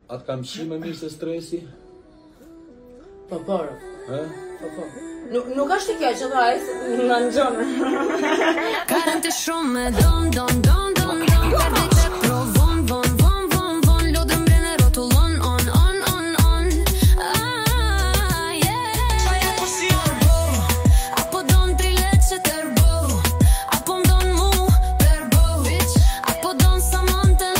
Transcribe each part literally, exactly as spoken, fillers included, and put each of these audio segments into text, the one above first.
Atë kam shi më mirë se stresi? Po, po. Ë? Po, po. Nuk nuk është të keq, edhe ai na ngjon. Karën të shumë me don don don don don perde të provon von von von von lodrëm brene rotullon on on on on ah yeah Paja po si orbo apo don tri leqe terbo apo m'don mu terbo bitch apo don samanten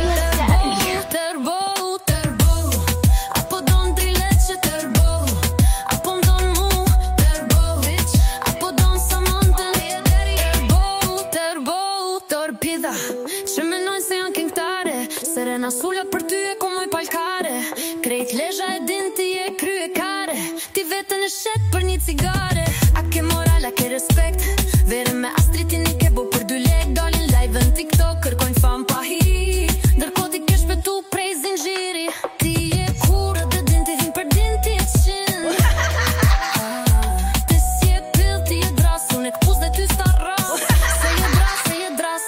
terbo terbo apo don tri leqe terbo apo m'don mu terbo bitch apo don samanten terbo terbo torpida që menojnë se janë këngëtare Serena sullat për ty e ku moj palkare Krejt lezha e din ti e krye kare Ti vetën e shet për një cigare A ke moral, a ke respekt Vere me astritin i ke bo për dy lek Dalin live në TikTok, kërkojnë fam pa hi Ndërko ti ke shpetu prej zinxhiri Ti e kurë dhe din ti vin për din ti e qin Ti si e pill, ti e dras Unë e këpuz dhe ty sta ras Se je dras, se je dras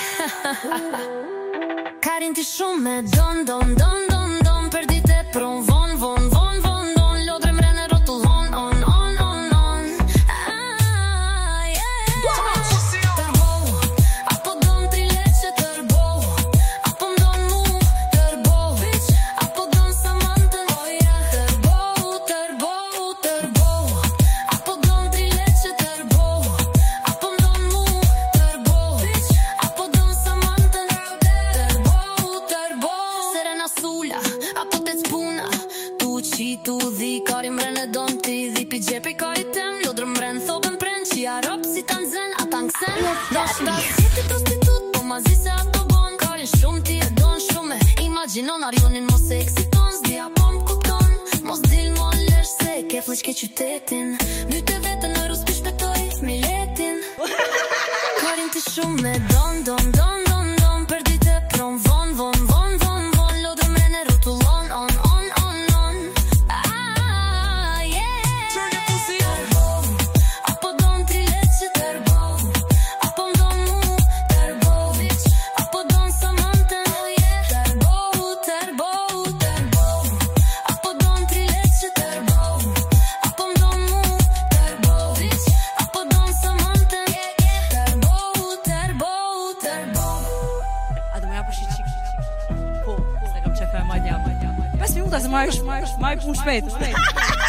Karin ti shumë me don, don, don, don, don Për dit e pron, von, von, von, von, don Lodre mrene rotullon, on, on, on, on ah, yeah Terbo, apo don tri leqe terbo Apo m'don mu, terbo bitch Apo don samanten, oh yeah Terbo, terbo, terbo Apo don tri leqe terbo Apo m'don mu, terbo bitch Apo don samanten, terbo, terbo Serena sula, apo te c'puna Tu qi, tu dhi, kari mrene don ti Dhi pi gjepi kari tem, lodrë mren Thobën pren, qia rop si tan zen A tan ksen, do shta si ti prostitut Po ma zi se ato bon Karin shumë ti e don shumë Imaginon arionin mos e eksiton Zdi apo m'kupton Mos dil mo lesh se ke fleq ke qytetin Myte vetën në rus pi shpetoj Miletin Karin ti shumë me don, don, don, don, don Për dit e pron, von, von, von, von, von Lodrë mrene rotullon, on, on, on, on ah, yeah Terbo, apo don tri leqe terbo Apo m'don mu, terbo bitch Apo don samanten, oh yeah Terbo, terbo, terbo Apo don tri leqe terbo Apo m'don mu, terbo bitch Apo don samanten, terbo, terbo, terbo A do më ja përshi qik Po, se kam qefe ma një pesë minuta se ma ish Ma i pun shpejt